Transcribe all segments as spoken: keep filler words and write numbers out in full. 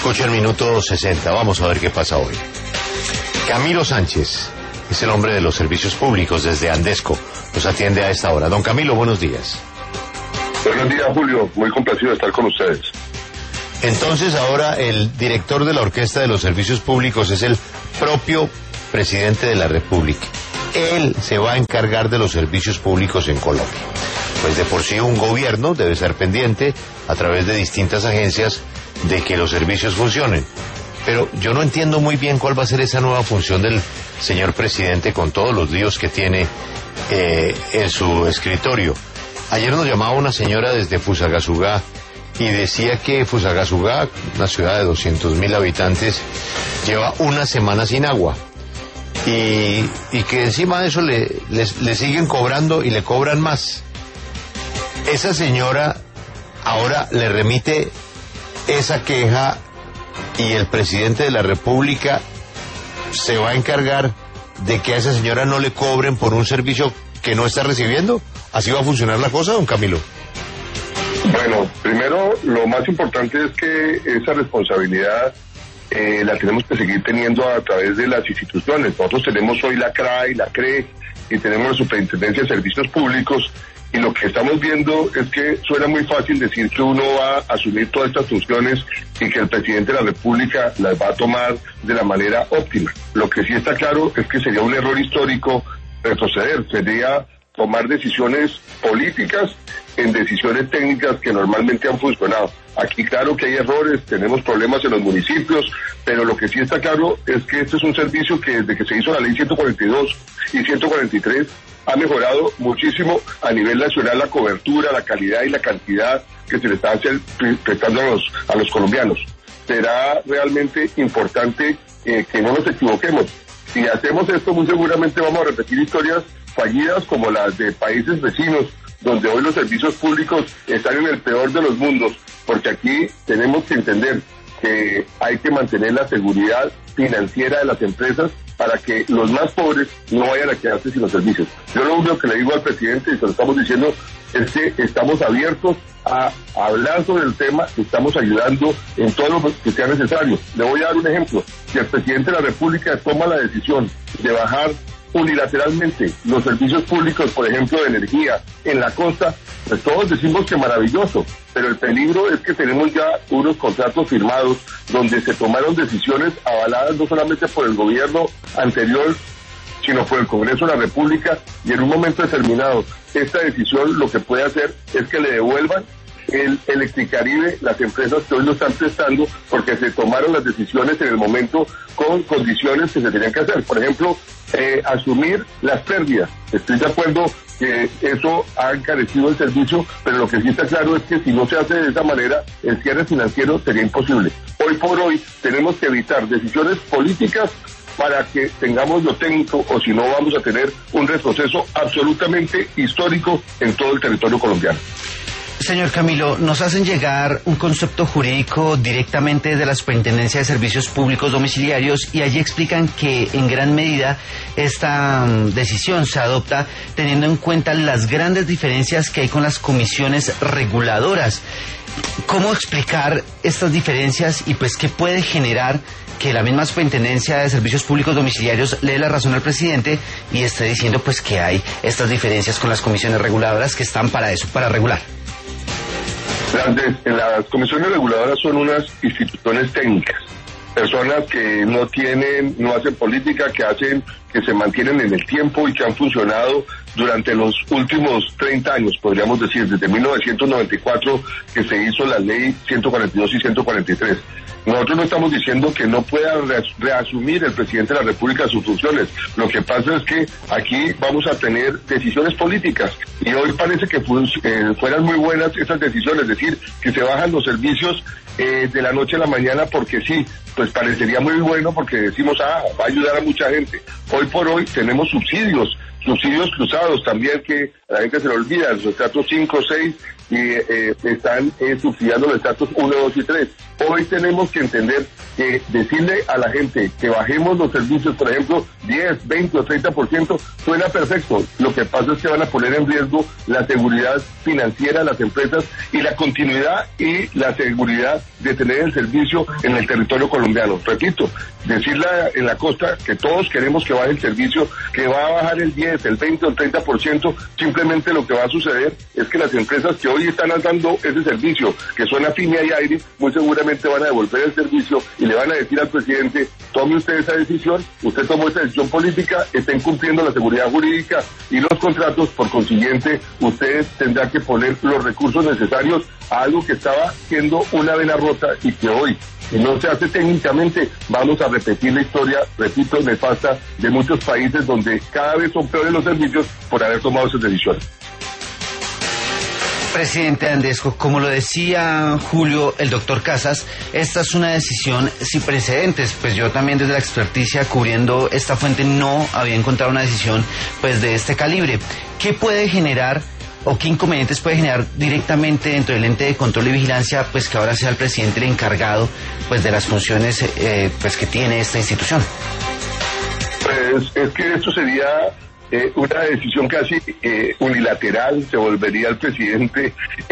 Escucha el minuto sesenta, vamos a ver qué pasa hoy. Camilo Sánchez es el hombre de los servicios públicos desde Andesco. Nos atiende a esta hora. Don Camilo, buenos días. Buenos días, Julio. Muy complacido de estar con ustedes. Entonces ahora el director de la Orquesta de los Servicios Públicos es el propio presidente de la República. Él se va a encargar de los servicios públicos en Colombia. Pues de por sí un gobierno debe ser pendiente a través de distintas agencias de que los servicios funcionen. Pero yo no entiendo muy bien cuál va a ser esa nueva función del señor presidente con todos los líos que tiene eh, en su escritorio. Ayer nos llamaba una señora desde Fusagasugá y decía que Fusagasugá, una ciudad de doscientos mil habitantes, lleva una semana sin agua. Y, y que encima de eso le, le, le siguen cobrando y le cobran más. Esa señora ahora le remite esa queja y el presidente de la República se va a encargar de que a esa señora no le cobren por un servicio que no está recibiendo. ¿Así va a funcionar la cosa, don Camilo? Bueno, primero, lo más importante es que esa responsabilidad eh, la tenemos que seguir teniendo a través de las instituciones. Nosotros tenemos hoy la C R A y la C R E y tenemos la Superintendencia de Servicios Públicos, y lo que estamos viendo es que suena muy fácil decir que uno va a asumir todas estas funciones y que el presidente de la República las va a tomar de la manera óptima. Lo que sí está claro es que sería un error histórico retroceder, sería tomar decisiones políticas en decisiones técnicas que normalmente han funcionado. Aquí claro que hay errores, tenemos problemas en los municipios, pero lo que sí está claro es que este es un servicio que desde que se hizo la ley ciento cuarenta y dos y ciento cuarenta y tres ha mejorado muchísimo a nivel nacional la cobertura, la calidad y la cantidad que se le está prestando a los, a los colombianos. Será realmente importante eh, que no nos equivoquemos. Si hacemos esto, muy seguramente vamos a repetir historias fallidas como las de países vecinos, donde hoy los servicios públicos están en el peor de los mundos, porque aquí tenemos que entender que hay que mantener la seguridad financiera de las empresas para que los más pobres no vayan a quedarse sin los servicios. Yo lo único que le digo al presidente, y se lo estamos diciendo, es que estamos abiertos a hablar sobre el tema, estamos ayudando en todo lo que sea necesario. Le voy a dar un ejemplo. Si el presidente de la República toma la decisión de bajar unilateralmente los servicios públicos, por ejemplo, de energía en la costa, pues todos decimos que maravilloso, pero el peligro es que tenemos ya unos contratos firmados donde se tomaron decisiones avaladas no solamente por el gobierno anterior, sino por el Congreso de la República, y en un momento determinado esta decisión lo que puede hacer es que le devuelvan el Electricaribe, las empresas que hoy lo están prestando, porque se tomaron las decisiones en el momento con condiciones que se tenían que hacer. Por ejemplo, eh, asumir las pérdidas. Estoy de acuerdo que eso ha encarecido el servicio, pero lo que sí está claro es que si no se hace de esa manera, el cierre financiero sería imposible. Hoy por hoy tenemos que evitar decisiones políticas para que tengamos lo técnico, o si no vamos a tener un retroceso absolutamente histórico en todo el territorio colombiano. Señor Camilo, nos hacen llegar un concepto jurídico directamente de la Superintendencia de Servicios Públicos Domiciliarios y allí explican que en gran medida esta um, decisión se adopta teniendo en cuenta las grandes diferencias que hay con las comisiones reguladoras. ¿Cómo explicar estas diferencias y pues qué puede generar que la misma Superintendencia de Servicios Públicos Domiciliarios le dé la razón al presidente y esté diciendo pues que hay estas diferencias con las comisiones reguladoras que están para eso, para regular? Las, de, las comisiones reguladoras son unas instituciones técnicas, personas que no tienen, no hacen política, que hacen, que se mantienen en el tiempo y que han funcionado durante los últimos treinta años, podríamos decir, desde mil novecientos noventa y cuatro que se hizo la ley ciento cuarenta y dos y ciento cuarenta y tres. Nosotros no estamos diciendo que no pueda reasumir el presidente de la República sus funciones. Lo que pasa es que aquí vamos a tener decisiones políticas y hoy parece que eh, fueran muy buenas esas decisiones, es decir, que se bajan los servicios eh, de la noche a la mañana porque sí, pues parecería muy bueno porque decimos, ah, va a ayudar a mucha gente. Hoy por hoy tenemos subsidios, subsidios cruzados también que a la gente se le olvida, los estratos cinco, seis, y eh, están eh, subsidiando los estratos uno, dos y tres. Hoy tenemos que entender que decirle a la gente que bajemos los servicios, por ejemplo, diez, veinte o treinta por ciento, suena perfecto. Lo que pasa es que van a poner en riesgo la seguridad financiera de las empresas y la continuidad y la seguridad de tener el servicio en el territorio colombiano. Repito, decirle en la costa que todos queremos que baje el servicio, que va a bajar el diez, el veinte o el treinta por ciento, simplemente lo que va a suceder es que las empresas que hoy están dando ese servicio, que son Afinia y Aire, muy seguramente van a devolver el servicio y le van a decir al presidente, tome usted esa decisión, usted tomó esa decisión política, estén cumpliendo la seguridad jurídica y los contratos, por consiguiente, usted tendrá que poner los recursos necesarios a algo que estaba siendo una vena rota y que hoy, si no se hace técnicamente, vamos a repetir la historia, repito, nefasta de muchos países donde cada vez son peores los servicios por haber tomado esas decisiones. Presidente Andesco, como lo decía Julio, el doctor Casas, esta es una decisión sin precedentes, pues yo también desde la experticia cubriendo esta fuente no había encontrado una decisión pues de este calibre. ¿Qué puede generar o qué inconvenientes puede generar directamente dentro del ente de control y vigilancia, pues que ahora sea el presidente el encargado pues de las funciones eh, pues que tiene esta institución? Pues es que esto sería Eh, una decisión casi eh, unilateral, se volvería el presidente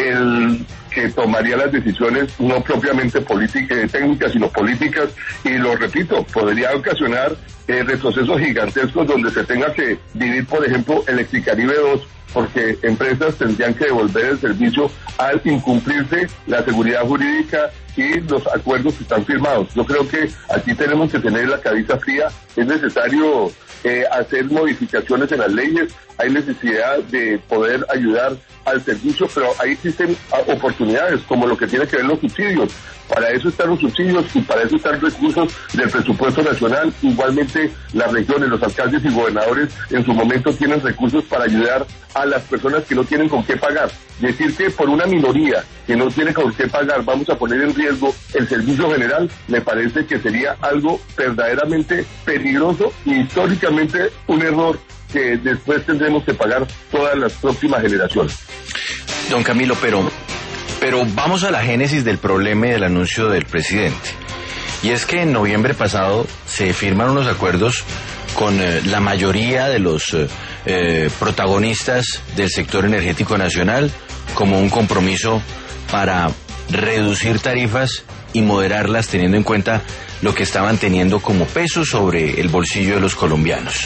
el que tomaría las decisiones no propiamente políticas, eh, técnicas, sino políticas, y lo repito, podría ocasionar eh, retrocesos gigantescos donde se tenga que dividir, por ejemplo, Electricaribe dos, porque empresas tendrían que devolver el servicio al incumplirse la seguridad jurídica y los acuerdos que están firmados. Yo creo que aquí tenemos que tener la cabeza fría, es necesario eh, hacer modificaciones en las leyes, hay necesidad de poder ayudar al servicio, pero ahí existen oportunidades, como lo que tiene que ver los subsidios. Para eso están los subsidios y para eso están recursos del presupuesto nacional. Igualmente las regiones, los alcaldes y gobernadores en su momento tienen recursos para ayudar a las personas que no tienen con qué pagar. Decir que por una minoría que no tiene con qué pagar vamos a poner en riesgo el servicio general, me parece que sería algo verdaderamente peligroso y históricamente un error que después tendremos que pagar todas las próximas generaciones. Don Camilo, pero, pero vamos a la génesis del problema y del anuncio del presidente. Y es que en noviembre pasado se firman unos acuerdos con eh, la mayoría de los eh, eh, protagonistas del sector energético nacional como un compromiso para reducir tarifas y moderarlas teniendo en cuenta lo que estaban teniendo como peso sobre el bolsillo de los colombianos.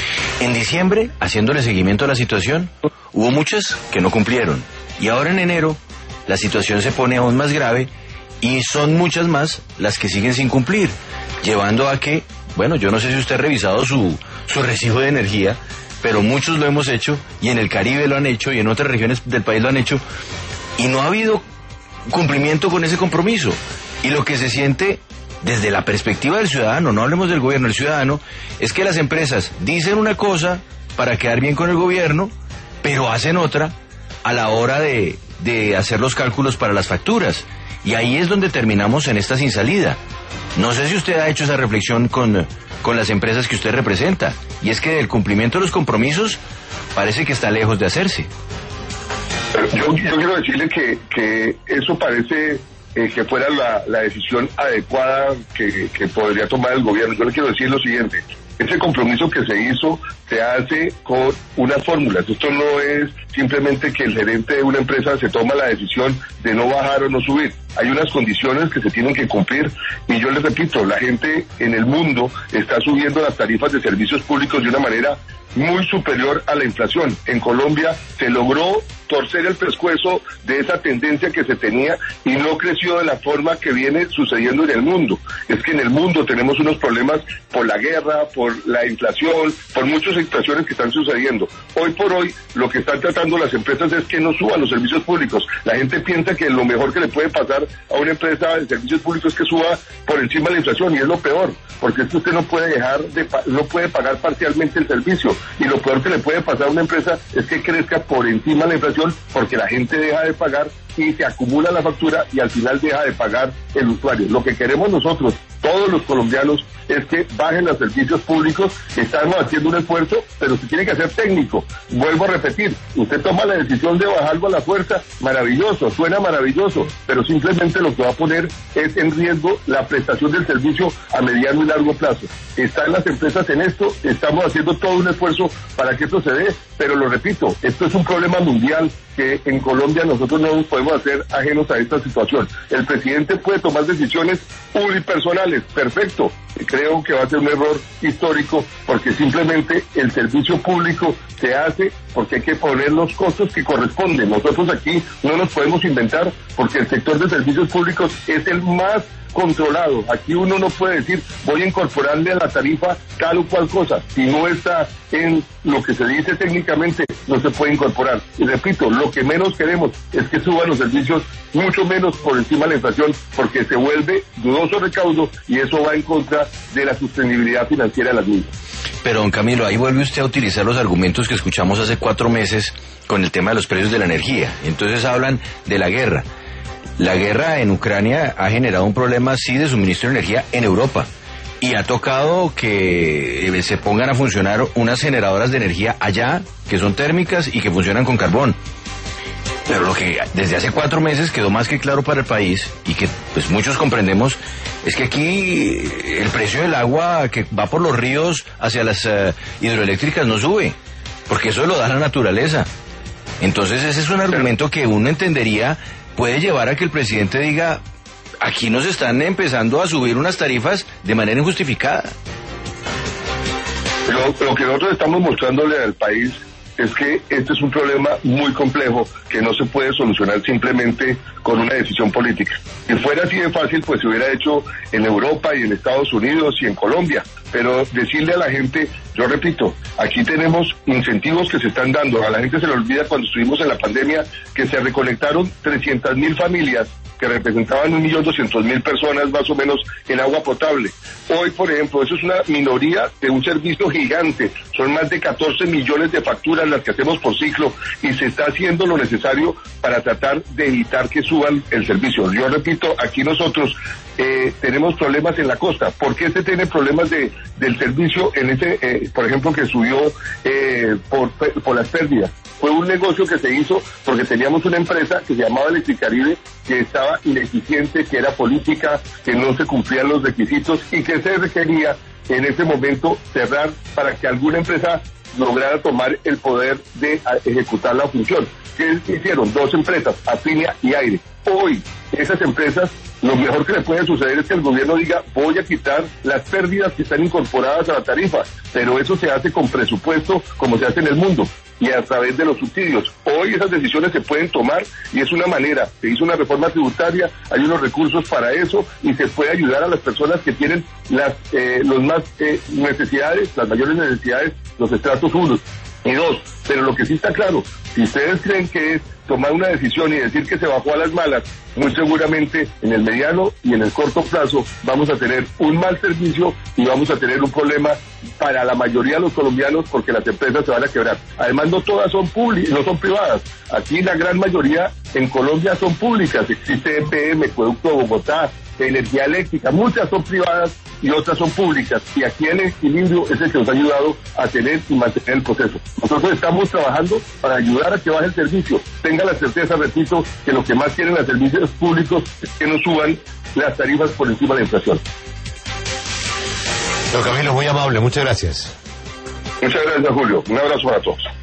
En diciembre, haciéndole seguimiento a la situación, hubo muchas que no cumplieron. Y ahora en enero, la situación se pone aún más grave y son muchas más las que siguen sin cumplir, llevando a que, bueno, yo no sé si usted ha revisado su, su recibo de energía, pero muchos lo hemos hecho, y en el Caribe lo han hecho, y en otras regiones del país lo han hecho, y no ha habido cumplimiento con ese compromiso. Y lo que se siente desde la perspectiva del ciudadano, no hablemos del gobierno, el ciudadano, es que las empresas dicen una cosa para quedar bien con el gobierno, pero hacen otra a la hora de, de hacer los cálculos para las facturas. Y ahí es donde terminamos en esta sin salida. No sé si usted ha hecho esa reflexión con, con las empresas que usted representa, y es que el cumplimiento de los compromisos parece que está lejos de hacerse. Yo, yo quiero decirle que, que eso parece eh, que fuera la, la decisión adecuada que, que podría tomar el gobierno. Yo le quiero decir lo siguiente: ese compromiso que se hizo se hace con unas fórmulas. Esto no es simplemente que el gerente de una empresa se toma la decisión de no bajar o no subir. Hay unas condiciones que se tienen que cumplir, y yo les repito, la gente en el mundo está subiendo las tarifas de servicios públicos de una manera muy superior a la inflación. En Colombia se logró torcer el pescuezo de esa tendencia que se tenía y no creció de la forma que viene sucediendo en el mundo. Es que en el mundo tenemos unos problemas por la guerra, por la inflación, por muchas situaciones que están sucediendo. Hoy por hoy lo que están tratando las empresas es que no suban los servicios públicos. La gente piensa que lo mejor que le puede pasar a una empresa de servicios públicos es que suba por encima de la inflación, y es lo peor, porque es que usted no puede dejar de no puede pagar parcialmente el servicio, y lo peor que le puede pasar a una empresa es que crezca por encima de la inflación, porque la gente deja de pagar y se acumula la factura y al final deja de pagar el usuario. Lo que queremos nosotros, todos los colombianos, es que bajen los servicios públicos. Estamos haciendo un esfuerzo, pero se tiene que hacer técnico. Vuelvo a repetir, usted toma la decisión de bajarlo a la fuerza, maravilloso, suena maravilloso, pero simplemente lo que va a poner es en riesgo la prestación del servicio a mediano y largo plazo. Están las empresas en esto, estamos haciendo todo un esfuerzo para que esto se dé, pero lo repito, esto es un problema mundial que en Colombia nosotros no nos podemos hacer ajenos a esta situación. El presidente puede tomar decisiones unipersonales, perfecto. Creo que va a ser un error histórico porque simplemente el servicio público se hace porque hay que poner los costos que corresponden. Nosotros aquí no nos podemos inventar porque el sector de servicios públicos es el más controlado. Aquí uno no puede decir voy a incorporarle a la tarifa tal o cual cosa. Si no está en lo que se dice técnicamente, no se puede incorporar. Y repito, lo que menos queremos es que suban los servicios mucho menos por encima de la inflación, porque se vuelve dudoso recaudo y eso va en contra de la sostenibilidad financiera de las mismas. Pero, don Camilo, ahí vuelve usted a utilizar los argumentos que escuchamos hace cuatro meses con el tema de los precios de la energía. Entonces hablan de la guerra. La guerra en Ucrania ha generado un problema, sí, de suministro de energía en Europa. Y ha tocado que se pongan a funcionar unas generadoras de energía allá, que son térmicas y que funcionan con carbón. Pero lo que desde hace cuatro meses quedó más que claro para el país, y que pues muchos comprendemos, es que aquí el precio del agua que va por los ríos hacia las uh, hidroeléctricas no sube, porque eso lo da la naturaleza. Entonces ese es un argumento que uno entendería puede llevar a que el presidente diga, aquí nos están empezando a subir unas tarifas de manera injustificada. Lo, lo que nosotros estamos mostrándole al país es que este es un problema muy complejo que no se puede solucionar simplemente con una decisión política. Si fuera así de fácil, pues se hubiera hecho en Europa y en Estados Unidos y en Colombia. Pero decirle a la gente, yo repito, aquí tenemos incentivos que se están dando. A la gente se le olvida cuando estuvimos en la pandemia que se reconectaron trescientas mil familias que representaban un millón doscientos mil personas más o menos en agua potable. Hoy, por ejemplo, eso es una minoría de un servicio gigante. Son más de catorce millones de facturas las que hacemos por ciclo y se está haciendo lo necesario para tratar de evitar que suban el servicio. Yo repito, aquí nosotros eh, tenemos problemas en la costa. ¿Por qué se tiene problemas de del servicio en ese, eh, por ejemplo, que subió eh, por, por las pérdidas? Fue un negocio que se hizo porque teníamos una empresa que se llamaba Electricaribe, que estaba ineficiente, que era política, que no se cumplían los requisitos y que se requería en ese momento cerrar para que alguna empresa lograra tomar el poder de ejecutar la función. ¿Qué hicieron? Dos empresas, Afinia y Aire. Hoy, esas empresas, lo mejor que le puede suceder es que el gobierno diga, voy a quitar las pérdidas que están incorporadas a la tarifa, pero eso se hace con presupuesto como se hace en el mundo y a través de los subsidios. Hoy esas decisiones se pueden tomar y es una manera. Se hizo una reforma tributaria, hay unos recursos para eso y se puede ayudar a las personas que tienen las eh, los más eh, necesidades, las mayores necesidades, los estratos uno y dos. Pero lo que sí está claro, si ustedes creen que es tomar una decisión y decir que se bajó a las malas, muy seguramente en el mediano y en el corto plazo vamos a tener un mal servicio y vamos a tener un problema para la mayoría de los colombianos porque las empresas se van a quebrar. Además, no todas son públicas, no son privadas. Aquí la gran mayoría en Colombia son públicas. Existe E P M, Acueducto Bogotá, Energía Eléctrica, muchas son privadas y otras son públicas. Y aquí el equilibrio es el que nos ha ayudado a tener y mantener el proceso. Nosotros estamos trabajando para ayudar a que baje el servicio. Tenga la certeza, repito, que lo que más quieren los servicios públicos es que no suban las tarifas por encima de la inflación. Don Camilo, muy amable, muchas gracias. Muchas gracias, Julio. Un abrazo para todos.